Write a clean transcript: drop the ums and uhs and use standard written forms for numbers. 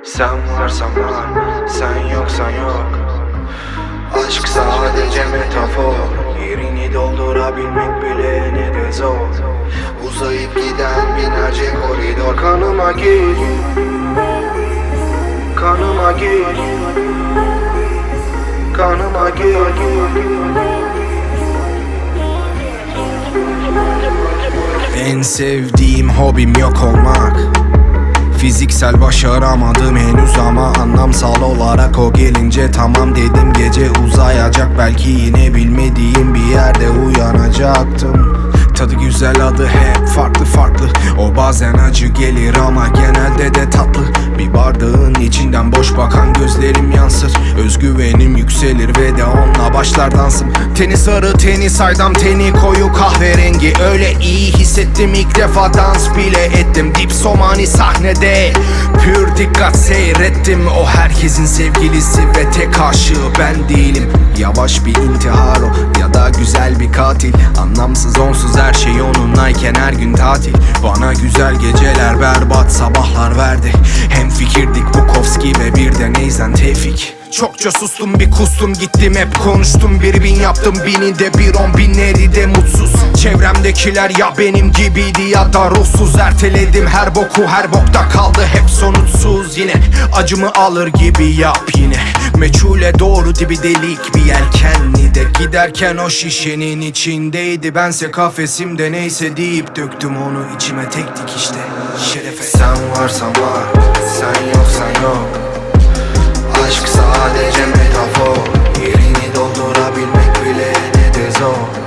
Sen varsan var, sen yoksan yok. Aşk sadece metafor. Yerini doldurabilmek bile ne de zor. Uzayıp giden binlerce koridor. Kanıma gir, kanıma gir, kanıma gir. En sevdiğim hobim yok olmak. Fiziksel başaramadım henüz ama anlamsal olarak o gelince tamam dedim. Gece uzayacak, belki yine bilmediğim bir yerde uyanacaktım. Tadı güzel, adı hep farklı farklı. O bazen acı gelir ama genelde de tatlı. Bir bardağın içinden boş bakan gözlerim yansır. Özgüvenim yükselir ve de onunla başlar dansım. Teni sarı, teni saydam, teni koyu kahverengi. Öyle iyi hissettim, ilk defa dans bile ettim. Dipsomani sahnede pür dikkat seyrettim. O herkesin sevgilisi ve tek aşığı ben değilim. Yavaş bir intihar o ya da güzel bir katil. Anlamsız onsuz her şey onunlayken her gün tatil. Bana güzel geceler berbat sabahlar verdi. Hem fikirdik Bukowski ve bir de Neyzen Tevfik. Çokça sustum, bir kustum, gittim hep konuştum. 1000 yaptım, 1000'i de bir 10.000'leri de mutsuz. Çevremdekiler ya benim gibiydi ya da ruhsuz. Erteledim her boku, her bokta kaldı hep sonuçsuz. Yine acımı alır gibi yap yine. Meçhule doğru dibi delik bir yelkenli de. Giderken o şişenin içindeydi, bense kafesimde neyse deyip döktüm onu içime, tek dikişte şerefe. Sen varsan var, sen yoksan yok. Aşk sadece metafor. Yerini doldurabilmek bile ne de zor.